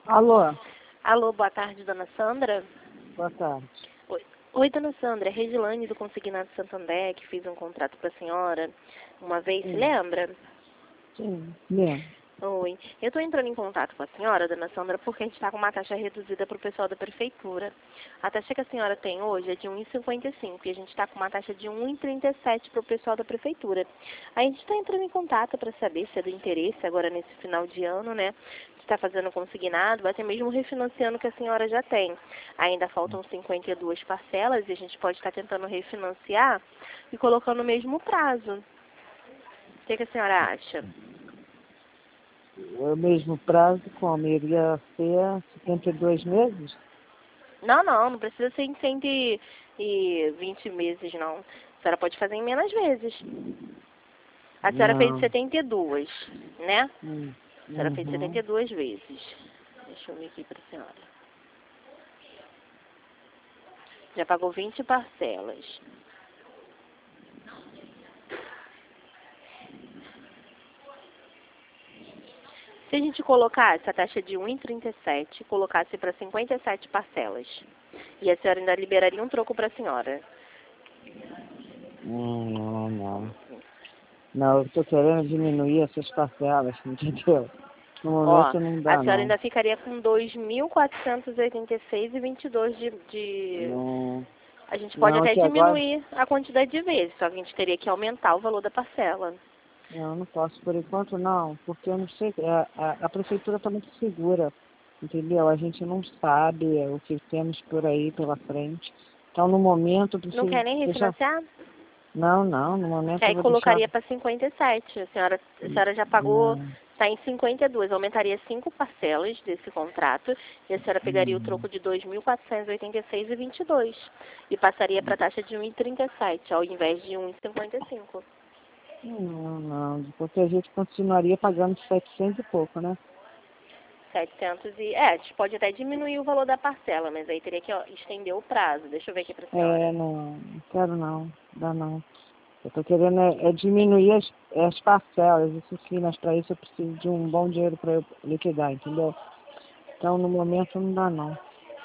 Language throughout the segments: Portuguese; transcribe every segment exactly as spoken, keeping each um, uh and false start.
Alô, Alô, boa tarde, dona Sandra. boa tarde. Oi, Oi dona Sandra, é Regilane do Consignado Santander, que fiz um contrato para a senhora uma vez, se Sim. lembra? Sim, mesmo. Oi, eu estou entrando em contato com a senhora, dona Sandra, porque a gente está com uma taxa reduzida para o pessoal da prefeitura. A taxa que a senhora tem hoje é de um real e cinquenta e cinco e a gente está com uma taxa de um real e trinta e sete para o pessoal da prefeitura. A gente está entrando em contato para saber se é do interesse agora nesse final de ano, né? Se está fazendo consignado, até mesmo refinanciando o que a senhora já tem. Ainda faltam cinquenta e duas parcelas e a gente pode estar tentando refinanciar e colocando o mesmo prazo. O que, que a senhora acha? O mesmo prazo, como iria ser setenta e dois meses? Não, não, não precisa ser em cento e vinte meses, não. A senhora pode fazer em menos vezes. A senhora fez Não. setenta e dois, né? Hum, A senhora fez setenta Uhum. e duas vezes. Deixa eu ver aqui para a senhora. Já pagou vinte parcelas. Se a gente colocasse a taxa de um real e trinta e sete, colocasse para cinquenta e sete parcelas, e a senhora ainda liberaria um troco para a senhora. Hum, Não, não. Não, eu estou querendo diminuir essas parcelas, entendeu? No Ó, momento não a dá, senhora não. ainda ficaria com dois mil quatrocentos e oitenta e seis e vinte e dois de, de... Não, A gente pode não, até que agora... diminuir a quantidade de vezes, só que a gente teria que aumentar o valor da parcela. Não, não posso por enquanto, não, porque eu não sei, a, a, a prefeitura está muito segura, entendeu? A gente não sabe o que temos por aí pela frente. Então, no momento, eu Não preciso quer nem deixar... refinanciar? Não, não, no momento Que eu aí vou deixar... colocaria para cinquenta e sete. A senhora, a senhora já pagou, Não, está em cinquenta e dois. Aumentaria cinco parcelas desse contrato e a senhora pegaria o não, troco de dois mil quatrocentos e oitenta e seis e vinte e dois e passaria para a taxa de um real e trinta e sete ao invés de um real e cinquenta e cinco. não, não, porque a gente continuaria pagando setecentos e pouco, né? setecentos e... É, a gente pode até diminuir o valor da parcela, mas aí teria que ó, estender o prazo. Deixa eu ver aqui para a senhora. É, não, não quero não, dá não. Eu tô querendo é, é diminuir as, as parcelas, isso sim, mas para isso eu preciso de um bom dinheiro para eu liquidar, entendeu? Então, no momento, não dá, não.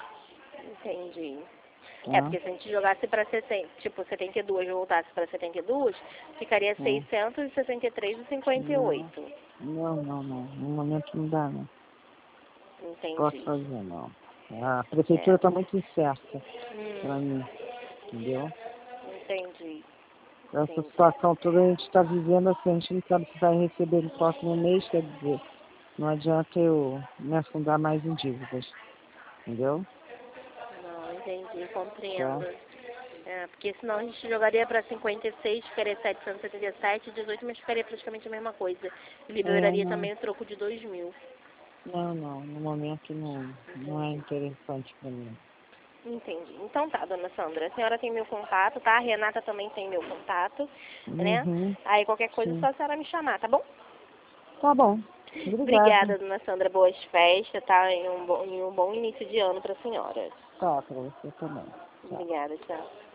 Entendi. É, Tá? porque se a gente jogasse para setenta, tipo setenta e dois, voltasse para setenta e dois, ficaria É. seiscentos e sessenta e três e cinquenta e Não, oito. não, não, não. No momento não dá, não. Posso Entendi. fazer, não. A prefeitura É. está muito incerta para Hum, mim, entendeu? entendi. Essa Entendi. situação toda a gente está vivendo assim, a gente não sabe se vai receber no próximo mês, quer dizer, não adianta eu me afundar mais em dívidas, entendeu? Não, entendi, compreendo. Tá? É, porque senão a gente jogaria para cinquenta e seis, ficaria setecentos e setenta e sete, dezoito, mas ficaria praticamente a mesma coisa. E É, liberaria não, também o troco de dois mil. não, não, no momento não, não é Entendi. interessante para mim. Entendi. Então tá, dona Sandra, a senhora tem meu contato, tá? A Renata também tem meu contato, né? Uhum, Aí qualquer coisa é só sim. a senhora me chamar, tá bom? Tá bom, obrigada. Obrigada, dona Sandra. Boas festas, tá? E um bom, e um bom início de ano pra senhora. Tá, para você também. Tchau. Obrigada, tchau.